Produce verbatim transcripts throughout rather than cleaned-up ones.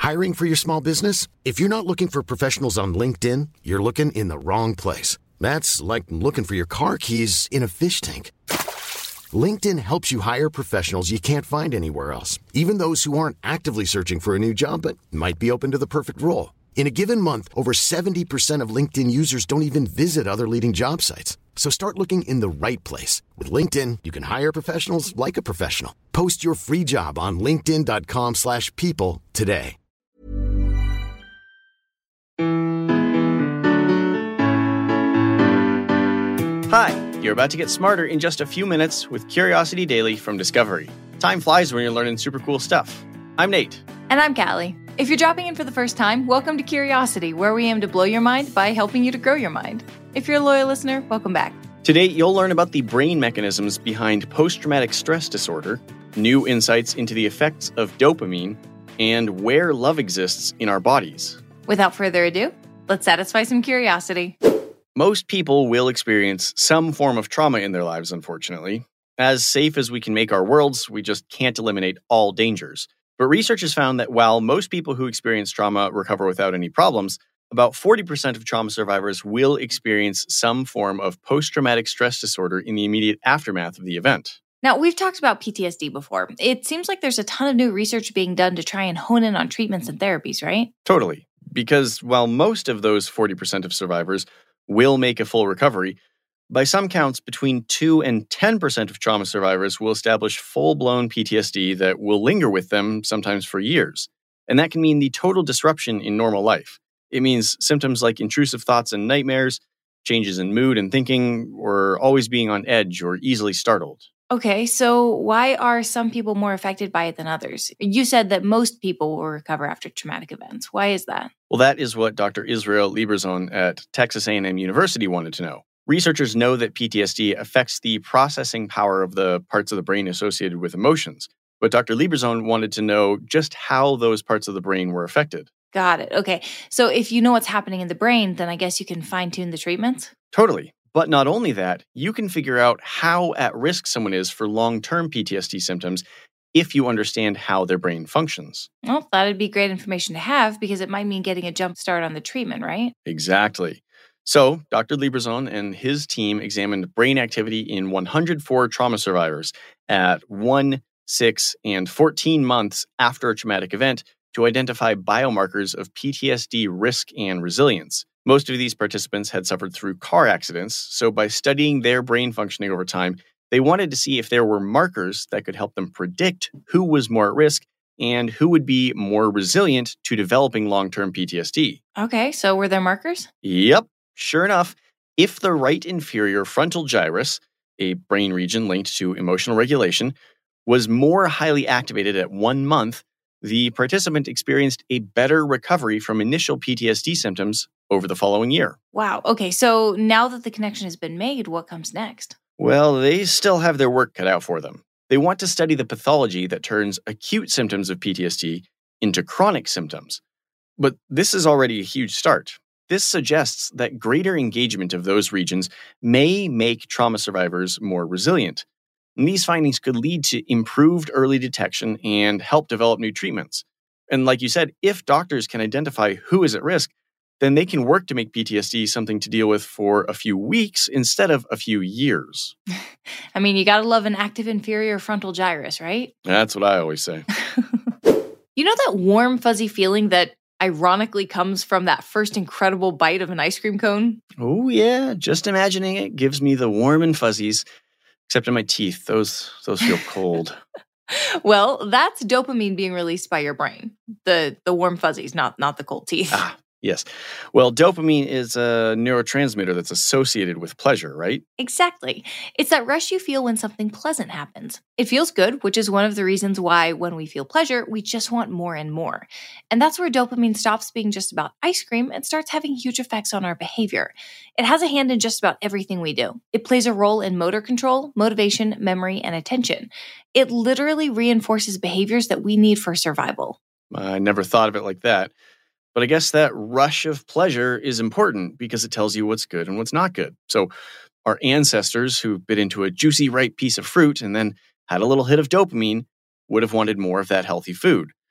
Hiring for your small business? If you're not looking for professionals on LinkedIn, you're looking in the wrong place. That's like looking for your car keys in a fish tank. LinkedIn helps you hire professionals you can't find anywhere else, even those who aren't actively searching for a new job but might be open to the perfect role. In a given month, over seventy percent of LinkedIn users don't even visit other leading job sites. So start looking in the right place. With LinkedIn, you can hire professionals like a professional. Post your free job on linkedin.com slash people today. Hi, you're about to get smarter in just a few minutes with Curiosity Daily from Discovery. Time flies when you're learning super cool stuff. I'm Nate. And I'm Callie. If you're dropping in for the first time, welcome to Curiosity, where we aim to blow your mind by helping you to grow your mind. If you're a loyal listener, welcome back. Today, you'll learn about the brain mechanisms behind post-traumatic stress disorder, new insights into the effects of dopamine, and where love exists in our bodies. Without further ado, let's satisfy some curiosity. Most people will experience some form of trauma in their lives, unfortunately. As safe as we can make our worlds, we just can't eliminate all dangers. But research has found that while most people who experience trauma recover without any problems, about forty percent of trauma survivors will experience some form of post-traumatic stress disorder in the immediate aftermath of the event. Now, we've talked about P T S D before. It seems like there's a ton of new research being done to try and hone in on treatments and therapies, right? Totally. Because while most of those forty percent of survivors will make a full recovery, by some counts, between two and ten percent of trauma survivors will establish full-blown P T S D that will linger with them, sometimes for years. And that can mean the total disruption in normal life. It means symptoms like intrusive thoughts and nightmares, changes in mood and thinking, or always being on edge or easily startled. Okay, so why are some people more affected by it than others? You said that most people will recover after traumatic events. Why is that? Well, that is what Doctor Israel Lieberzohn at Texas A and M University wanted to know. Researchers know that P T S D affects the processing power of the parts of the brain associated with emotions, but Doctor Lieberzohn wanted to know just how those parts of the brain were affected. Got it. Okay, so if you know what's happening in the brain, then I guess you can fine-tune the treatments? Totally. But not only that, you can figure out how at risk someone is for long-term P T S D symptoms if you understand how their brain functions. Well, that'd be great information to have because it might mean getting a jump start on the treatment, right? Exactly. So, Doctor Lieberzohn and his team examined brain activity in one hundred four trauma survivors at one, six, and fourteen months after a traumatic event to identify biomarkers of P T S D risk and resilience. Most of these participants had suffered through car accidents, so by studying their brain functioning over time, they wanted to see if there were markers that could help them predict who was more at risk and who would be more resilient to developing long-term P T S D. Okay, so were there markers? Yep. Sure enough, if the right inferior frontal gyrus, a brain region linked to emotional regulation, was more highly activated at one month, the participant experienced a better recovery from initial P T S D symptoms over the following year. Wow. Okay, so now that the connection has been made, what comes next? Well, they still have their work cut out for them. They want to study the pathology that turns acute symptoms of P T S D into chronic symptoms. But this is already a huge start. This suggests that greater engagement of those regions may make trauma survivors more resilient. And these findings could lead to improved early detection and help develop new treatments. And like you said, if doctors can identify who is at risk, then they can work to make P T S D something to deal with for a few weeks instead of a few years. I mean, you gotta love an active inferior frontal gyrus, right? That's what I always say. You know that warm, fuzzy feeling that ironically comes from that first incredible bite of an ice cream cone? Oh, yeah. Just imagining it gives me the warm and fuzzies, except in my teeth. Those, those feel cold. Well, that's dopamine being released by your brain. The the warm fuzzies, not not the cold teeth. Ah, yes. Well, dopamine is a neurotransmitter that's associated with pleasure, right? Exactly. It's that rush you feel when something pleasant happens. It feels good, which is one of the reasons why when we feel pleasure, we just want more and more. And that's where dopamine stops being just about ice cream and starts having huge effects on our behavior. It has a hand in just about everything we do. It plays a role in motor control, motivation, memory, and attention. It literally reinforces behaviors that we need for survival. I never thought of it like that. But I guess that rush of pleasure is important because it tells you what's good and what's not good. So our ancestors who bit into a juicy, ripe piece of fruit and then had a little hit of dopamine would have wanted more of that healthy food.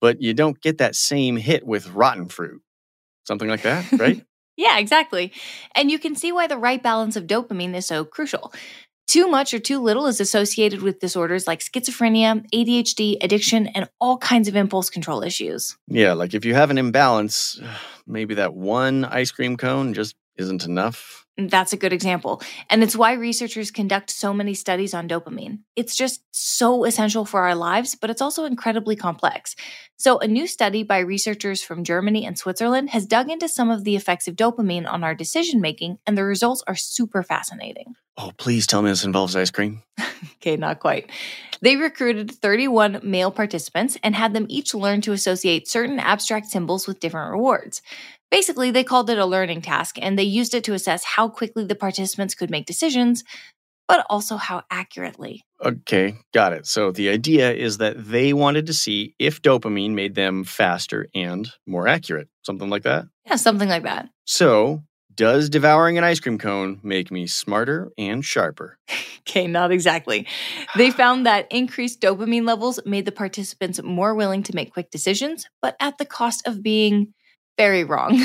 but you don't get that same hit with rotten fruit. Something like that, right? Yeah, exactly. And you can see why the right balance of dopamine is so crucial. Too much or too little is associated with disorders like schizophrenia, A D H D, addiction, and all kinds of impulse control issues. Yeah, like if you have an imbalance, maybe that one ice cream cone just isn't enough. That's a good example. And it's why researchers conduct so many studies on dopamine. It's just so essential for our lives, but it's also incredibly complex. So a new study by researchers from Germany and Switzerland has dug into some of the effects of dopamine on our decision-making, and the results are super fascinating. Oh, please tell me this involves ice cream. Okay, not quite. They recruited thirty-one male participants and had them each learn to associate certain abstract symbols with different rewards. Basically, they called it a learning task, and they used it to assess how quickly the participants could make decisions, but also how accurately. Okay, got it. So the idea is that they wanted to see if dopamine made them faster and more accurate. Something like that? Yeah, something like that. So, does devouring an ice cream cone make me smarter and sharper? Okay, not exactly. They found that increased dopamine levels made the participants more willing to make quick decisions, but at the cost of being very wrong.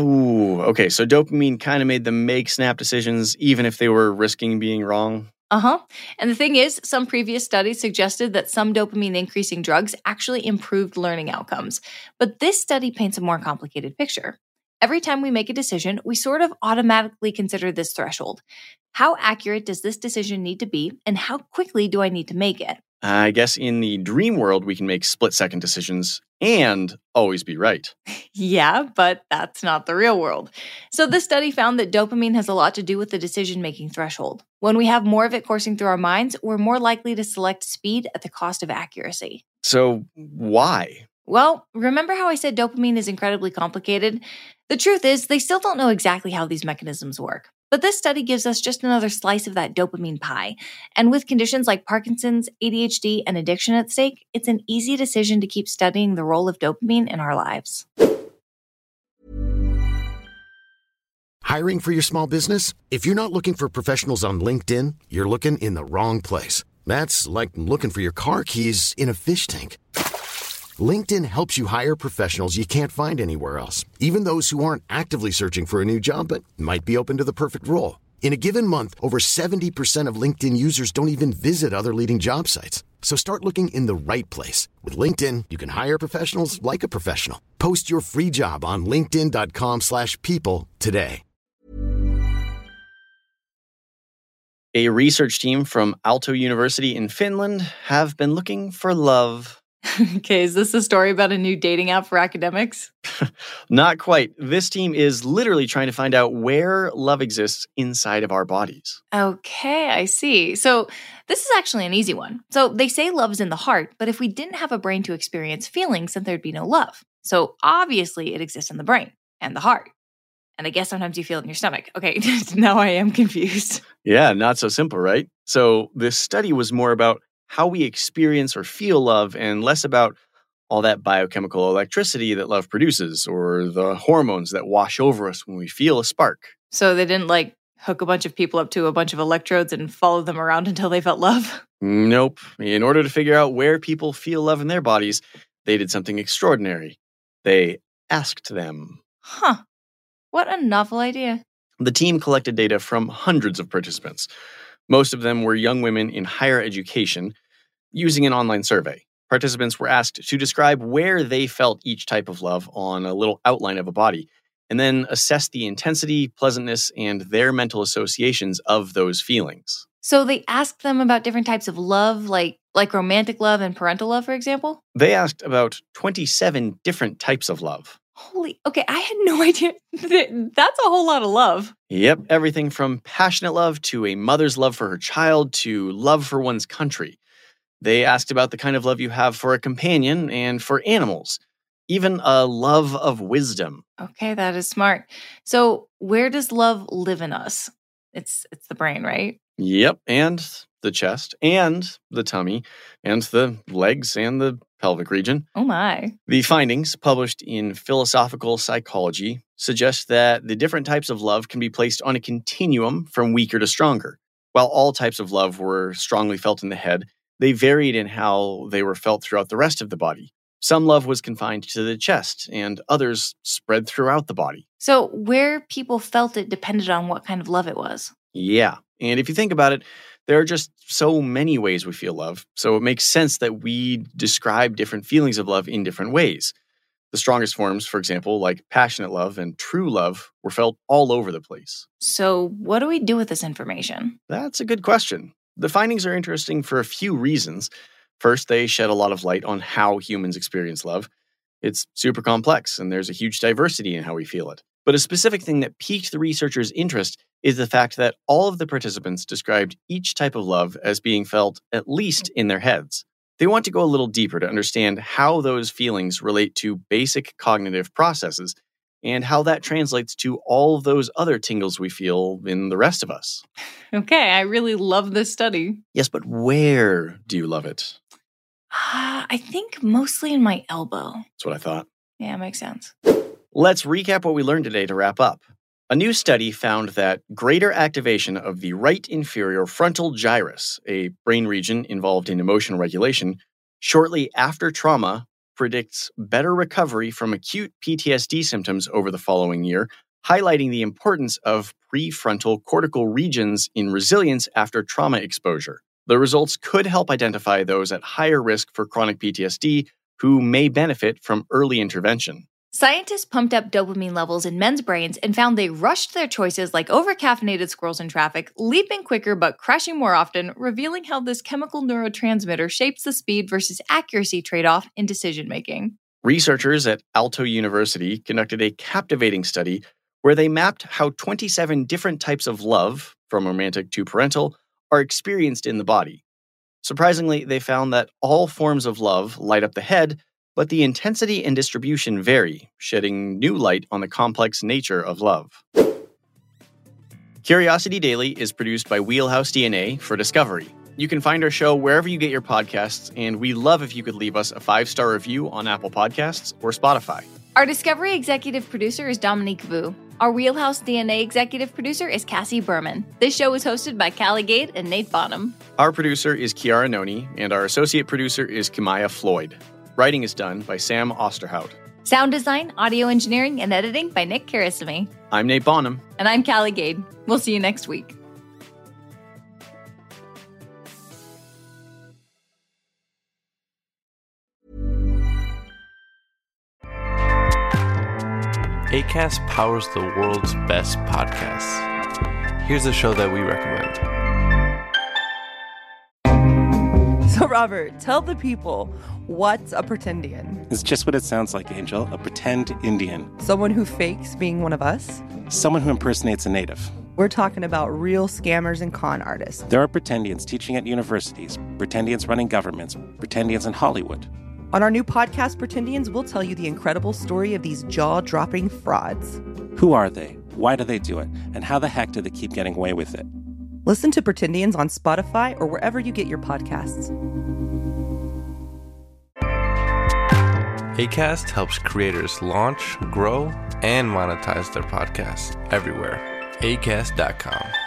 Oh, okay. So dopamine kind of made them make snap decisions, even if they were risking being wrong. Uh-huh. And the thing is, some previous studies suggested that some dopamine-increasing drugs actually improved learning outcomes. But this study paints a more complicated picture. Every time we make a decision, we sort of automatically consider this threshold. How accurate does this decision need to be, and how quickly do I need to make it? I guess in the dream world, we can make split-second decisions and always be right. Yeah, but that's not the real world. So this study found that dopamine has a lot to do with the decision-making threshold. When we have more of it coursing through our minds, we're more likely to select speed at the cost of accuracy. So why? Well, remember how I said dopamine is incredibly complicated? The truth is, they still don't know exactly how these mechanisms work. But this study gives us just another slice of that dopamine pie. And with conditions like Parkinson's, A D H D, and addiction at stake, it's an easy decision to keep studying the role of dopamine in our lives. Hiring for your small business? If you're not looking for professionals on LinkedIn, you're looking in the wrong place. That's like looking for your car keys in a fish tank. LinkedIn helps you hire professionals you can't find anywhere else, even those who aren't actively searching for a new job but might be open to the perfect role. In a given month, over seventy percent of LinkedIn users don't even visit other leading job sites. So start looking in the right place. With LinkedIn, you can hire professionals like a professional. Post your free job on linkedin.com slash people today. A research team from Aalto University in Finland have been looking for love. Okay, is this a story about a new dating app for academics? Not quite. This team is literally trying to find out where love exists inside of our bodies. Okay, I see. So this is actually an easy one. So they say love's in the heart, but if we didn't have a brain to experience feelings, then there'd be no love. So obviously it exists in the brain and the heart. And I guess sometimes you feel it in your stomach. Okay, now I am confused. Yeah, not so simple, right? So this study was more about how we experience or feel love and less about all that biochemical electricity that love produces or the hormones that wash over us when we feel a spark. So they didn't like hook a bunch of people up to a bunch of electrodes and follow them around until they felt love? Nope. In order to figure out where people feel love in their bodies, they did something extraordinary. They asked them. Huh. What a novel idea. The team collected data from hundreds of participants. Most of them were young women in higher education using an online survey. Participants were asked to describe where they felt each type of love on a little outline of a body, and then assess the intensity, pleasantness, and their mental associations of those feelings. So they asked them about different types of love, like like romantic love and parental love, for example? They asked about twenty-seven different types of love. Holy, okay, I had no idea. That's a whole lot of love. Yep, everything from passionate love to a mother's love for her child to love for one's country. They asked about the kind of love you have for a companion and for animals, even a love of wisdom. Okay, that is smart. So where does love live in us? It's it's the brain, right? Yep, and the chest, and the tummy, and the legs, and the pelvic region. Oh my. The findings, published in Philosophical Psychology, suggest that the different types of love can be placed on a continuum from weaker to stronger. While all types of love were strongly felt in the head, they varied in how they were felt throughout the rest of the body. Some love was confined to the chest, and others spread throughout the body. So where people felt it depended on what kind of love it was. Yeah, and if you think about it, there are just so many ways we feel love, so it makes sense that we describe different feelings of love in different ways. The strongest forms, for example, like passionate love and true love, were felt all over the place. So what do we do with this information? That's a good question. The findings are interesting for a few reasons. First, they shed a lot of light on how humans experience love. It's super complex, and there's a huge diversity in how we feel it. But a specific thing that piqued the researchers' interest is the fact that all of the participants described each type of love as being felt at least in their heads. They want to go a little deeper to understand how those feelings relate to basic cognitive processes and how that translates to all of those other tingles we feel in the rest of us. Okay, I really love this study. Yes, but where do you love it? Uh, I think mostly in my elbow. That's what I thought. Yeah, makes sense. Let's recap what we learned today to wrap up. A new study found that greater activation of the right inferior frontal gyrus, a brain region involved in emotional regulation, shortly after trauma predicts better recovery from acute P T S D symptoms over the following year, highlighting the importance of prefrontal cortical regions in resilience after trauma exposure. The results could help identify those at higher risk for chronic P T S D who may benefit from early intervention. Scientists pumped up dopamine levels in men's brains and found they rushed their choices like over-caffeinated squirrels in traffic, leaping quicker but crashing more often, revealing how this chemical neurotransmitter shapes the speed versus accuracy trade-off in decision-making. Researchers at Aalto University conducted a captivating study where they mapped how twenty-seven different types of love, from romantic to parental, are experienced in the body. Surprisingly, they found that all forms of love light up the head, but the intensity and distribution vary, shedding new light on the complex nature of love. Curiosity Daily is produced by Wheelhouse D N A for Discovery. You can find our show wherever you get your podcasts, and we love if you could leave us a five-star review on Apple Podcasts or Spotify. Our Discovery executive producer is Dominique Vu. Our Wheelhouse D N A executive producer is Cassie Berman. This show is hosted by Callie Gade and Nate Bonham. Our producer is Kiara Noni, and our associate producer is Kimaya Floyd. Writing is done by Sam Osterhout. Sound design, audio engineering, and editing by Nick Karasamy. I'm Nate Bonham. And I'm Callie Gade. We'll see you next week. Acast powers the world's best podcasts. Here's a show that we recommend. So, Robert, tell the people, what's a pretendian? It's just what it sounds like, Angel. A pretend Indian. Someone who fakes being one of us? Someone who impersonates a native. We're talking about real scammers and con artists. There are pretendians teaching at universities, pretendians running governments, pretendians in Hollywood. On our new podcast, Pretendians, we'll tell you the incredible story of these jaw-dropping frauds. Who are they? Why do they do it? And how the heck do they keep getting away with it? Listen to Pretendians on Spotify or wherever you get your podcasts. Acast helps creators launch, grow, and monetize their podcasts everywhere. Acast dot com.